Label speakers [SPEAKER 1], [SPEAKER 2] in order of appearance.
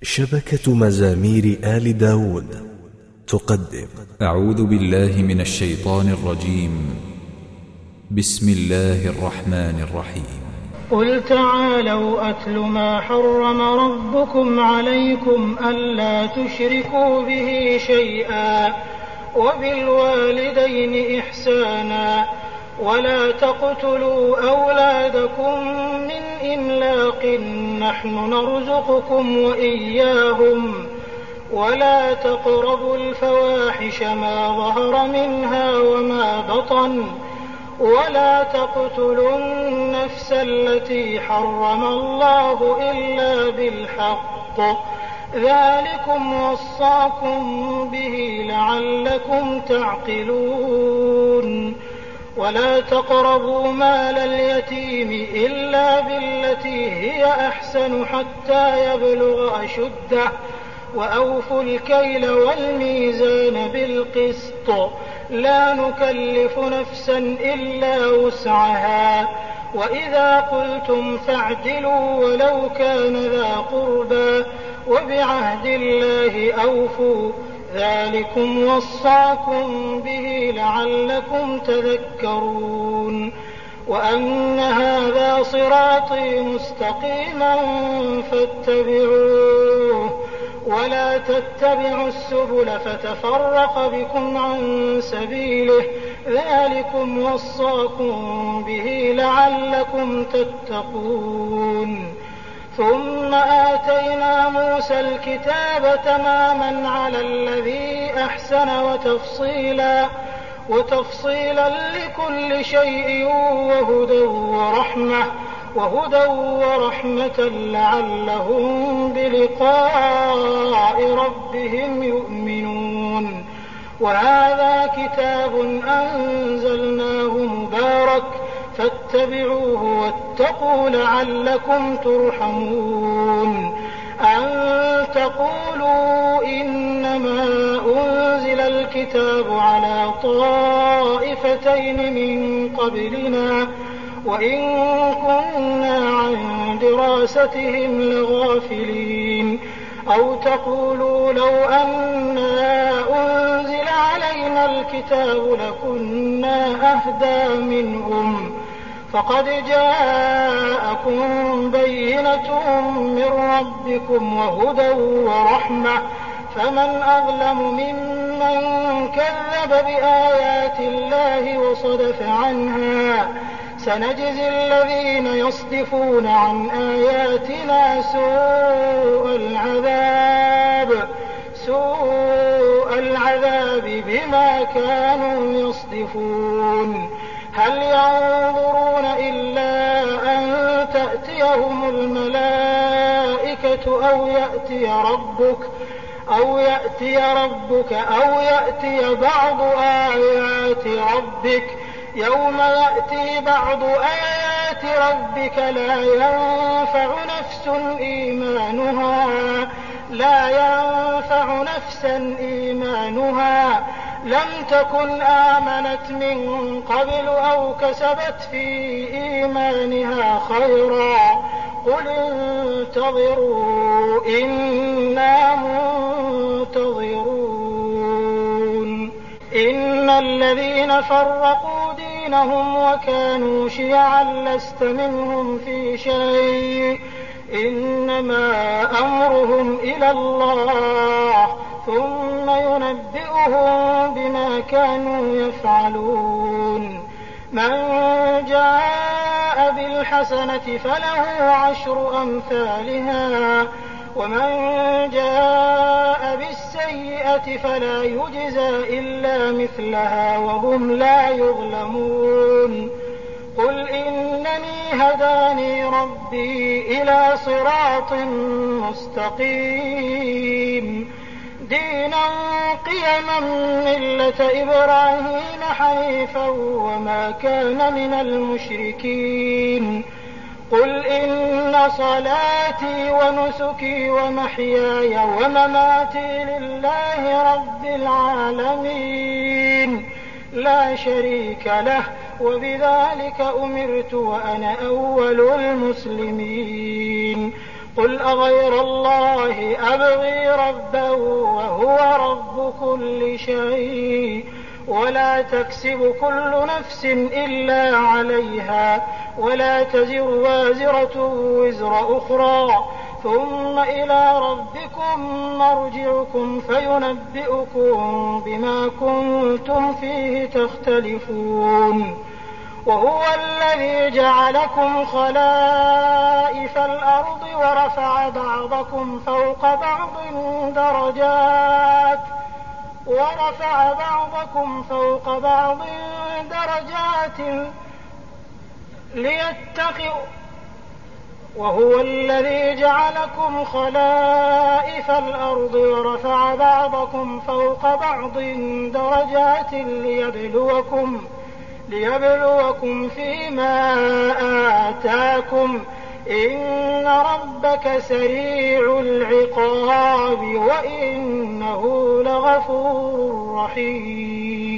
[SPEAKER 1] شبكة مزامير آل داود تقدم.
[SPEAKER 2] أعوذ بالله من الشيطان الرجيم. بسم الله الرحمن الرحيم.
[SPEAKER 3] قل تعالوا أتل ما حرم ربكم عليكم ألا تشركوا به شيئا وبالوالدين إحسانا ولا تقتلوا أولادكم من إملاق نحن نرزقكم وإياهم ولا تقربوا الفواحش ما ظهر منها وما بطن ولا تقتلوا النفس التي حرم الله إلا بالحق ذلكم وصاكم به لعلكم تعقلون ولا تقربوا مال اليتيم إلا بالتي هي أحسن حتى يبلغ أشده وأوفوا الكيل والميزان بالقسط لا نكلف نفسا إلا وسعها وإذا قلتم فاعدلوا ولو كان ذا قربى وبعهد الله أوفوا ذلكم وصاكم به لعلكم تذكرون وأن هذا صراطي مستقيما فاتبعوه ولا تتبعوا السبل فتفرق بكم عن سبيله ذلكم وصاكم به لعلكم تتقون ثم آتينا موسى الكتاب تماما على الذي أحسن وتفصيلا لكل شيء وهدى ورحمة لعلهم بلقاء ربهم يؤمنون وهذا كتاب أنزلناه مبارك فاتبعوه واتقوا لعلكم ترحمون أن تقولوا إنما أنزل الكتاب على طائفتين من قبلنا وإن كنا عن دراستهم لغافلين أو تقولوا لو أنا أنزل علينا الكتاب لكنا أهدى منهم فقد جاءكم بينة من ربكم وهدى ورحمة فمن أظلم ممن كذب بآيات الله وصدف عنها سنجزي الذين يصدفون عن آياتنا سوء العذاب بما كانوا يصدفون هل ينظرون إلا أن تأتيهم الملائكة أو يأتي ربك أو يأتي بعض آيات ربك يوم يأتي بعض آيات ربك لا ينفع نفسا إيمانها لم تكن آمنت من قبل أو كسبت في إيمانها خيرا قل انتظروا إنا منتظرون إن الذين فرقوا دينهم وكانوا شيعا لست منهم في شيء إنما أمرهم إلى الله ثم ينبئهم بما كانوا يفعلون من جاء بالحسنة فله 10 أمثالها ومن جاء بالسيئة فلا يجزى إلا مثلها وهم لا يظلمون قل إنني هداني ربي إلى صراط مستقيم دينا قيما ملة إبراهيم حنيفا وما كان من المشركين قل إن صلاتي ونسكي ومحياي ومماتي لله رب العالمين لا شريك له وبذلك أمرت وأنا أول المسلمين قل أغير الله أبغي ربا وهو رب كل شيء ولا تكسب كل نفس إلا عليها ولا تزر وازرة وزر أخرى ثم إلى ربكم مرجعكم فينبئكم بما كنتم فيه تختلفون وهو الذي جعلكم خلائف الأرض ورفع بعضكم فوق بعض درجات وهو الذي جعلكم خلائف الأرض ورفع بعضكم فوق بعض درجات ليبلوكم فيما آتاكم إن ربك سريع العقاب وإنه لغفور رحيم.